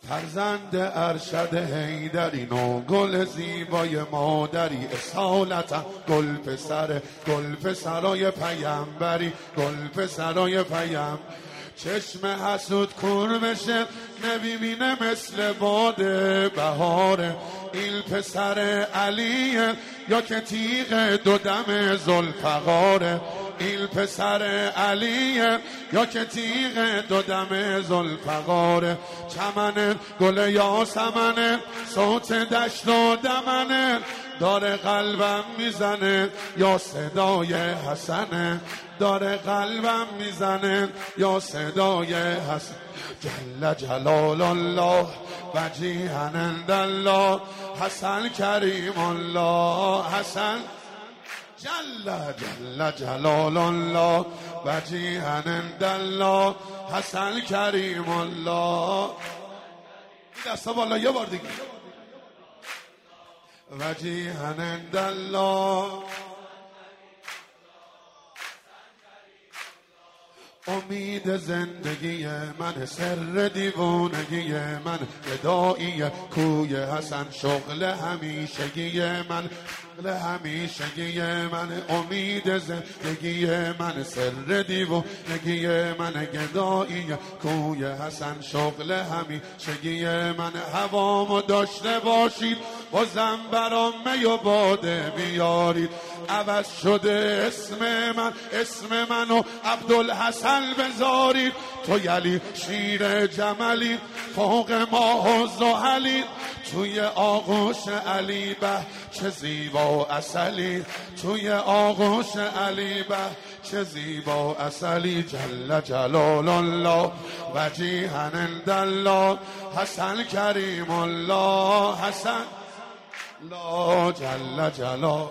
فرزند ارشد حیدری نو گل زیبای مادری اصالتا گل پسرای پیمبری گل پسرای پیم چشم حسود کور بشه نمیبینه مثل باد بهاره این پسر علیه یا که تیغ دو دم ذوالفقاره این پسر علیه یا که تیغ دو دم ذوالفقاره چمنه گل یاسمنه صوت دشت و دمنه داره قلبم میزنه یا صدای حسنه داره قلبم میزنه یا صدای حسن جل جلال الله وجیها عند الله حسن کریم الله حسن جل جلال الله وجیها عند الله حسن کریم الله دستا بالا یه بار دیگه وجیها عند الله امید زندگی من سر دیوانگی من گدایی کوی حسن شغل همیشگی من همیشگی من امید زندگی من سر دیوانگی من گدایی کوی حسن شغل همیشگی من هوامو داشته باشید بازم برام می و باده بیارید عوض شده اسم منو عبدالحسن بذارید تو یلی شیر جملی فوق ماه و زحلی توی آغوش علی به چه زیبا اصلی توی آغوش علی به چه زیبا اصلی جل جلال الله وجیها عند الله حسن کریم الله حسن لا جل جلال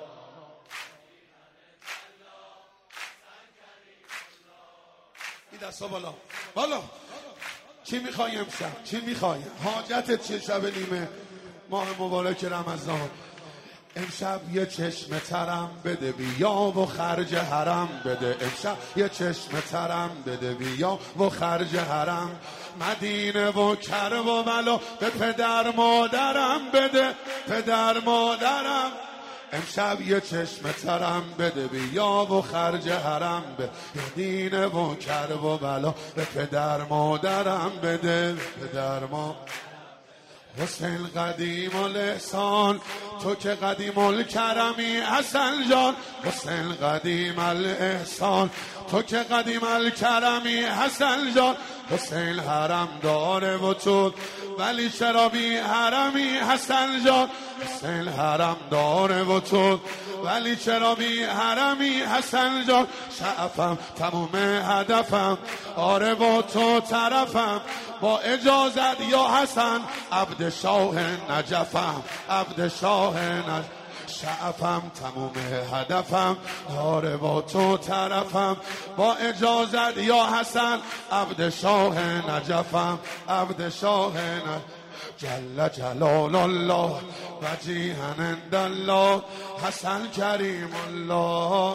این دستا بالا چی میخوای امشب؟ چی میخوای؟ حاجتت چه شب نیمه ماه مبارک رمضان؟ امشب یه چشم ترم بده بیا و خرج حرم بده امشب یه چشم ترم بده بیا و خرج حرم مدینه و کرب و بلا به پدر مادرم بده پدر مادرم امشب یه چشم ترم بده بیا و خرج حرم به مدینه و کرب و بلا به پدر مادرم بده پدر مادرم حسین قدیم الاحسان تو که قدیم الکرمی حسن جان حسین قدیم الاحسان تو که قدیم الکرمی حسن جان حسین حرم داره و تو ولی چرا بی حرمی حسن جان حسین حرم داره و تو ولی چرا بی حرمی حسن جان شعفم تموم هدفم آره با تو طرفم با اجازت یا حسن عبد شاه نجفم عبد شاه نجفم شعفم تموم هدفم آره با تو طرفم با اجازت یا حسن عبد شاه نجفم عبد شاه نجفم جل جلال الله وجیها عند الله حسن کریم الله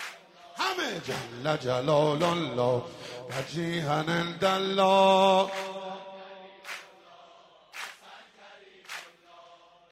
همه جل جلال الله وجیها عند الله